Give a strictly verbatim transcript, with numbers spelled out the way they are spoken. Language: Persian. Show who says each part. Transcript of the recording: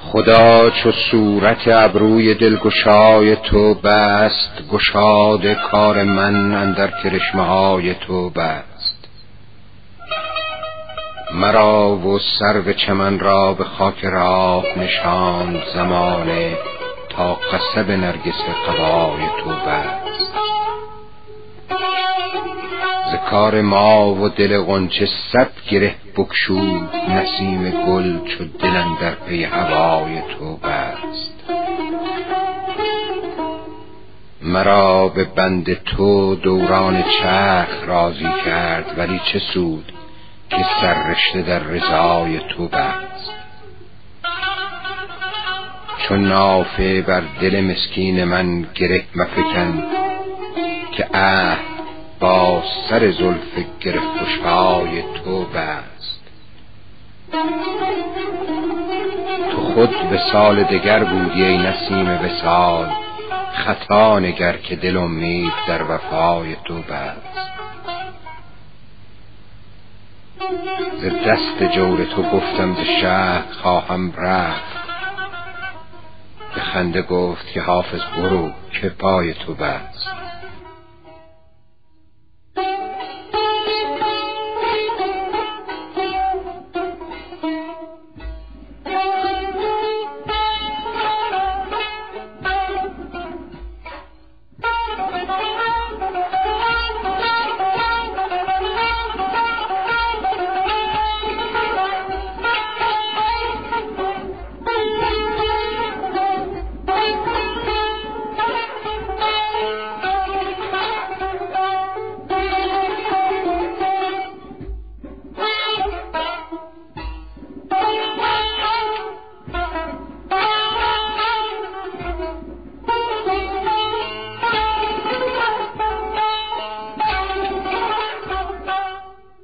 Speaker 1: خدا چو صورت ابروی دلگشای تو بست، گشاد کار من اندر کرشمه های تو بست. مرا و سرو چمن را به خاک راه نشاند زمانه، تا قصب نرگس قبای تو بست. ز کار ما و دل غنچه صد گره بگشود، نسیم گل چو دل اندر پی هوای تو بست. مرا به بند تو دوران چرخ راضی کرد، ولی چه سود که سررشته در رضای تو بست. چون نافه بر دل مسکین من گره مفکن، که عهد با سر زلف گره گشای تو بست. تو خود وصال دگر بودی ای نسیم وصال، خطا نگر که دل امید در وفای تو بست. ز دست جور تو گفتم ز شهر خواهم رفت، به خنده گفت که حافظ برو که پای تو بست.